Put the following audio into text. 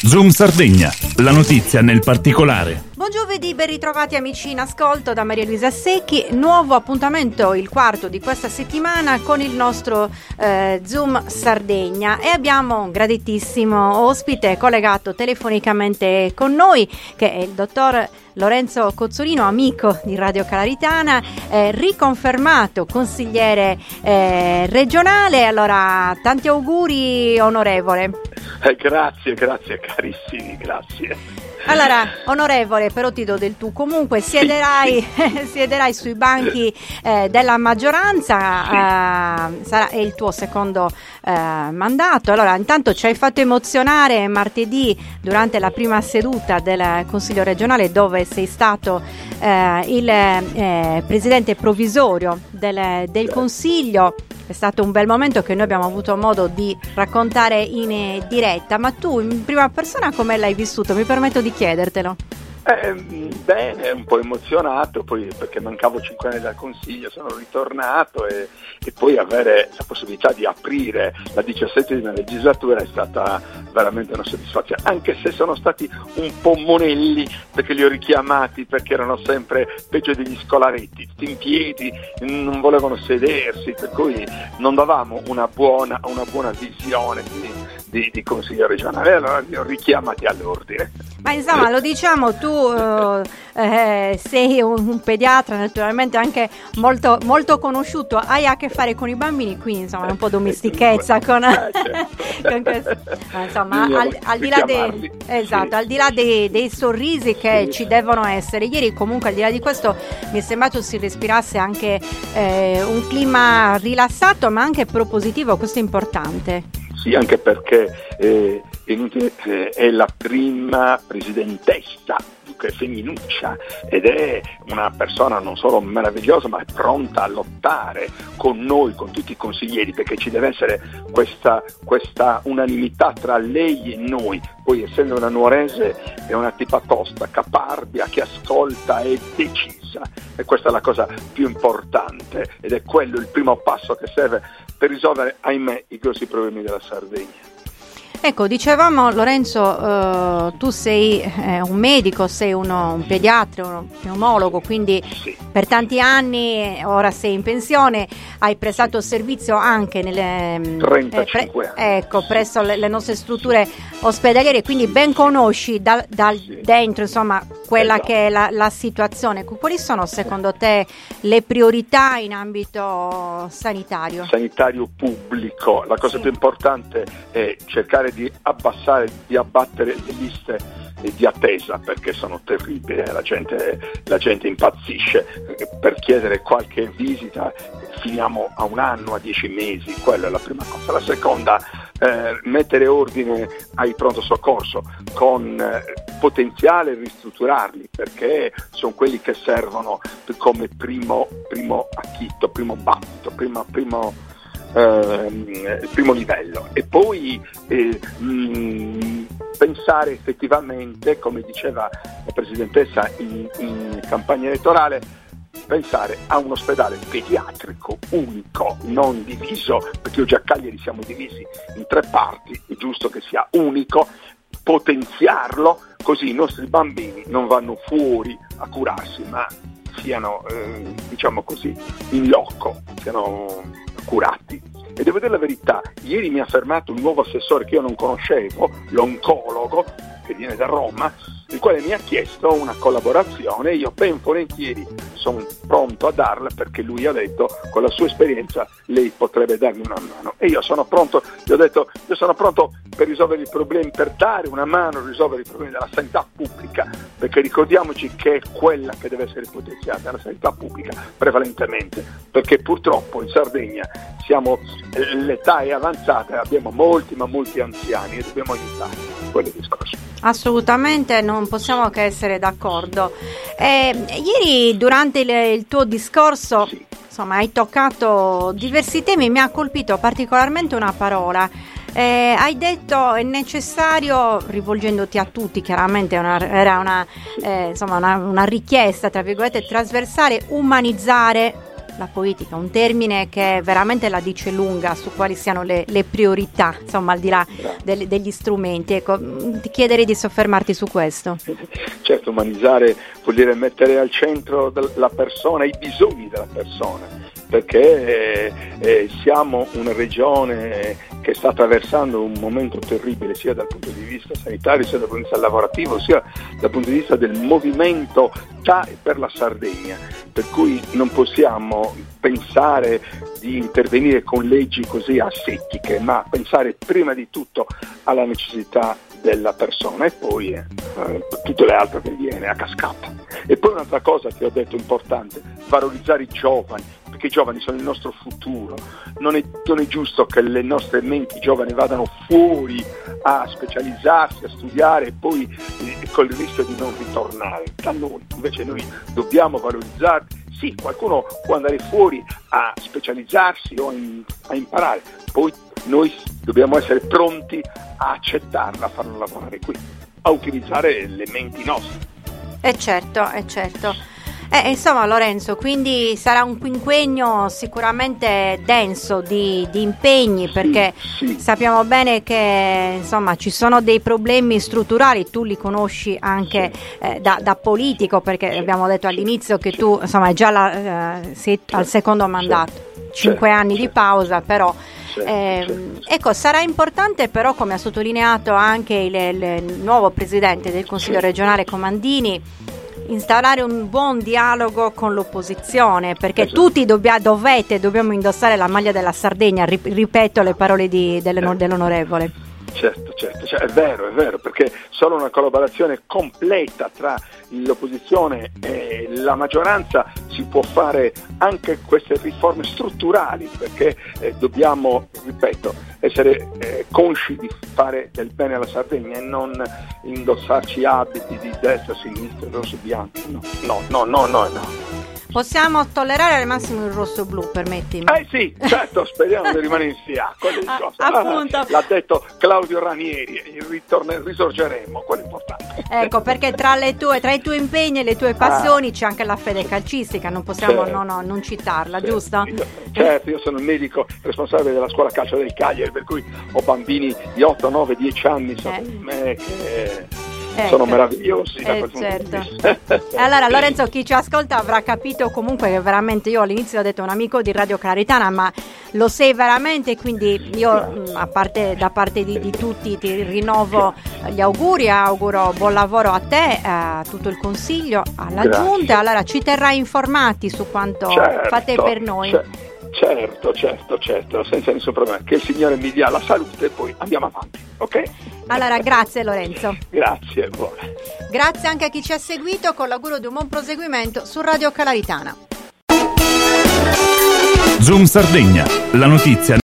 Zoom Sardegna, la notizia nel particolare. Buon giovedì, ben ritrovati amici in ascolto da Maria Luisa Secchi. Nuovo appuntamento, il quarto di questa settimana, con il nostro Zoom Sardegna, e abbiamo un graditissimo ospite collegato telefonicamente con noi, che è il dottor Lorenzo Cozzolino, amico di Radio Calaritana, riconfermato consigliere regionale. Allora, tanti auguri, onorevole. Grazie carissimi, grazie. Allora, onorevole, però ti do del tu. Comunque siederai sui banchi della maggioranza, è il tuo secondo mandato. Allora, intanto ci hai fatto emozionare martedì durante la prima seduta del Consiglio regionale, dove sei stato il presidente provvisorio del Consiglio. È stato un bel momento che noi abbiamo avuto modo di raccontare in diretta, ma tu in prima persona come l'hai vissuto? Mi permetto di chiedertelo. Bene, un po' emozionato, poi perché mancavo 5 anni dal Consiglio, sono ritornato e poi avere la possibilità di aprire la 17ª legislatura è stata veramente una soddisfazione, anche se sono stati un po' monelli, perché li ho richiamati, perché erano sempre peggio degli scolaretti, tutti in piedi, non volevano sedersi, per cui non davamo una buona visione di Consiglio regionale, allora li ho richiamati all'ordine. Ma insomma, lo diciamo, tu sei un pediatra naturalmente anche molto, molto conosciuto, hai a che fare con i bambini, quindi insomma un po' domestichezza con questo. Insomma, al di là dei sorrisi che ci devono essere. Ieri comunque, al di là di questo, mi è sembrato si respirasse anche un clima rilassato, ma anche propositivo. Questo è importante. Sì, anche perché è la prima presidentessa, che è femminuccia, ed è una persona non solo meravigliosa, ma è pronta a lottare con noi, con tutti i consiglieri, perché ci deve essere questa unanimità tra lei e noi. Poi, essendo una nuorese, è una tipa tosta, caparbia, che ascolta e decisa, e questa è la cosa più importante, ed è quello il primo passo che serve per risolvere, ahimè, i grossi problemi della Sardegna. Ecco, dicevamo, Lorenzo, tu sei un medico, sei un pediatra, uno pneumologo, quindi sì. Per tanti anni, ora sei in pensione, hai prestato servizio anche nelle 35 anni. Presso le nostre strutture ospedaliere, quindi ben conosci dentro, insomma, quella che è la situazione. Quali sono secondo te le priorità in ambito sanitario? Sanitario pubblico. La cosa più importante è cercare di abbattere le liste di attesa, perché sono terribili, la gente impazzisce per chiedere qualche visita, finiamo a 1 anno, a 10 mesi, quella è la prima cosa. La seconda, mettere ordine ai pronto soccorso, con potenziale ristrutturarli, perché sono quelli che servono come primo acchitto, primo battito, primo livello, e poi pensare effettivamente, come diceva la presidentessa in campagna elettorale, pensare a un ospedale pediatrico unico, non diviso, perché oggi a Cagliari siamo divisi in 3 parti, è giusto che sia unico, potenziarlo, così i nostri bambini non vanno fuori a curarsi, ma siano, diciamo così, in loco, siano curati. E devo dire la verità, ieri mi ha fermato un nuovo assessore che io non conoscevo, l'oncologo, che viene da Roma, il quale mi ha chiesto una collaborazione. Io ben volentieri sono pronto a darla, perché lui ha detto, con la sua esperienza lei potrebbe darmi una mano, e io sono pronto. Gli ho detto, io sono pronto per risolvere i problemi, per dare una mano a risolvere i problemi della sanità pubblica, perché ricordiamoci che è quella che deve essere potenziata, la sanità pubblica prevalentemente, perché purtroppo in Sardegna l'età è avanzata e abbiamo molti anziani e dobbiamo aiutare. Quello è il discorso. Assolutamente, non possiamo che essere d'accordo. Ieri durante il tuo discorso, sì, insomma, hai toccato diversi temi. Mi ha colpito particolarmente una parola. Hai detto è necessario, rivolgendoti a tutti, chiaramente era una richiesta, tra virgolette, trasversale, umanizzare la politica, un termine che veramente la dice lunga su quali siano le priorità, insomma, al di là degli strumenti. Ecco, ti chiederei di soffermarti su questo. Certo, umanizzare vuol dire mettere al centro la persona, i bisogni della persona, perché siamo una regione che sta attraversando un momento terribile sia dal punto di vista sanitario, sia dal punto di vista lavorativo, sia dal punto di vista del movimento per la Sardegna, per cui non possiamo pensare di intervenire con leggi così asettiche, ma pensare prima di tutto alla necessità della persona e poi tutte le altre che viene a cascata. E poi un'altra cosa che ho detto importante, valorizzare i giovani, perché i giovani sono il nostro futuro. Non è giusto che le nostre menti giovani vadano fuori a specializzarsi, a studiare e poi con il rischio di non ritornare da noi. Invece noi dobbiamo valorizzarli. Sì, qualcuno può andare fuori a specializzarsi o a imparare, poi noi dobbiamo essere pronti a accettarla, a farlo lavorare qui, a utilizzare le menti nostre. Certo. Insomma, Lorenzo, quindi sarà un quinquennio sicuramente denso di impegni, perché sì. Sappiamo bene che insomma ci sono dei problemi strutturali, tu li conosci anche da politico, perché abbiamo detto all'inizio che tu insomma è già sei al secondo mandato, 5 anni di pausa, però ecco, sarà importante però, come ha sottolineato anche il nuovo presidente del Consiglio regionale Comandini, instaurare un buon dialogo con l'opposizione, perché tutti dobbiamo indossare la maglia della Sardegna, ripeto le parole dell'onorevole. Certo, è vero, perché solo una collaborazione completa tra l'opposizione e la maggioranza si può fare anche queste riforme strutturali, perché dobbiamo, ripeto, essere consci di fare del bene alla Sardegna e non indossarci abiti di destra, sinistra, rosso, bianco. No. Possiamo tollerare al massimo il rosso-blu, permettimi? Sì, certo, speriamo di rimanere in SIA. Appunto. L'ha detto Claudio Ranieri, risorgeremo, quello è importante. Ecco, perché tra i tuoi impegni e le tue passioni c'è anche la fede calcistica, non possiamo non citarla, giusto? Io sono il medico responsabile della scuola calcio del Cagliari, per cui ho bambini di 8, 9, 10 anni sopra di me che sono meravigliosi da quel punto di vista. Allora, Lorenzo, chi ci ascolta avrà capito comunque che veramente, io all'inizio ho detto un amico di Radio Claritana, ma lo sei veramente, quindi io da parte di tutti ti rinnovo gli auguri, auguro buon lavoro a te, a tutto il Consiglio, alla Giunta. Allora ci terrai informati su quanto fate per noi. Certo, senza nessun problema. Che il Signore mi dia la salute e poi andiamo avanti, ok? Allora, grazie Lorenzo. Grazie, buone. Grazie anche a chi ci ha seguito, con l'augurio di un buon proseguimento su Radio Claritana. Zoom Sardegna, la notizia